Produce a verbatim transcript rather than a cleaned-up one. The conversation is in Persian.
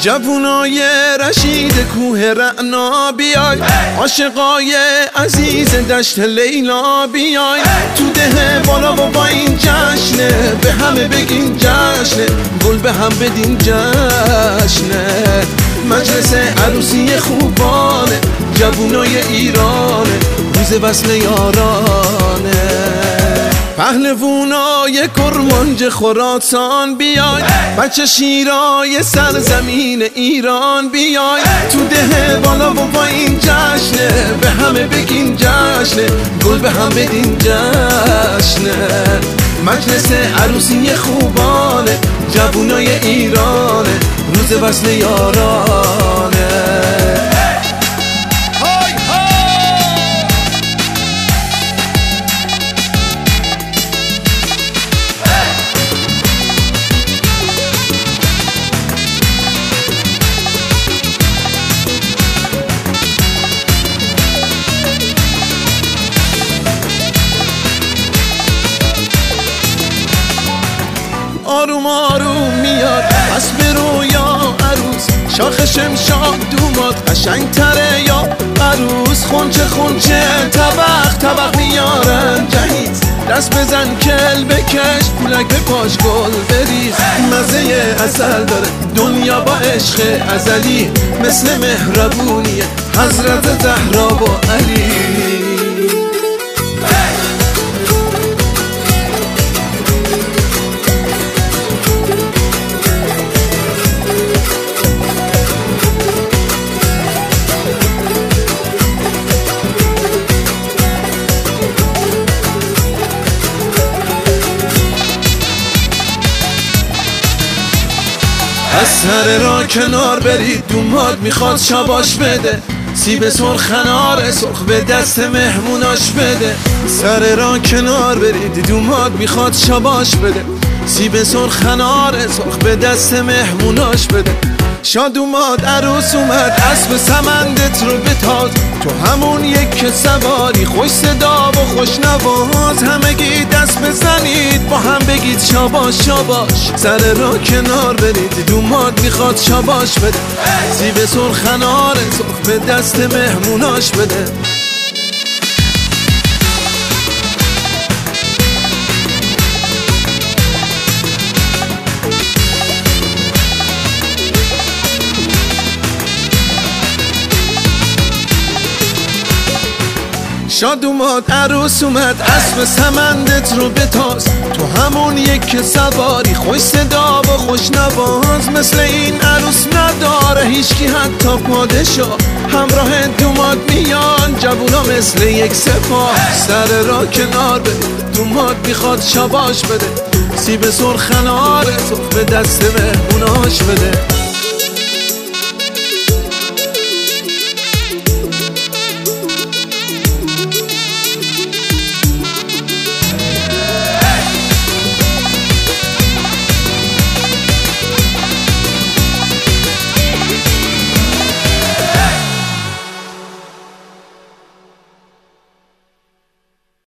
جوونای رشید کوه رعنا بیای، عاشقای عزیز دشت لیلا بیای، تو ده بالا و با این جشنه، به همه بگین جشنه، گل به هم بدین جشنه. مجلس عروسی خوبانه، جوونای ایرانه، روز وصل یارانه. پهلوونای کرمانج خراسان بیای، بچه شیرای سرزمین ایران بیای، تو ده بالا و با این جشنه، به همه بگین جشنه، گل به هم بدین جشنه. مجلس عروسی خوبانه، جوونای ایرانه، روز وصل یارانه. آروم آروم میاد اسب رویا عروس، شاخ شمشاد دوماد قشنگ تره یا عروس. خونچه خونچه طبق طبق میارن جهیز، دست بزن کل بکش پولک به پاش گل بریز. مزه اصل داره دنیا با عشق ازلی، مثل مهربونیه حضرت زهرا با علی. از سر را کنار برید، دوماد میخواد شاباش بده، سیب سرخ خنار سرخ به دست مهموناش بده. سر را کنار برید، دوماد میخواد شاباش بده، سیب سرخ خنار سرخ به دست مهموناش بده. شاد اومد عروس اومد، اسب سمندت رو بتاز، تو همون یک سواری، خوش صدا و خوش نواز. همگی دست بزنید با هم بگید شاباش شاباش. سر را کنار برید، دوماد میخواد شاباش بده، سیب سرخ خنار سرخ به دست مهموناش بده. شاد اومد عروس اومد، اسب سمندت رو بتاز، تو همون یک سواری، خوش صدا و خوش نواز. مثل این عروس نداره هیچکی حتی پادشاه، همراه دوماد میان جوونا مثل یک سپاه. سر را کنار بده، دوماد میخواد شاباش بده، سیب سرخ خنار سرخ به دست مهموناش بده.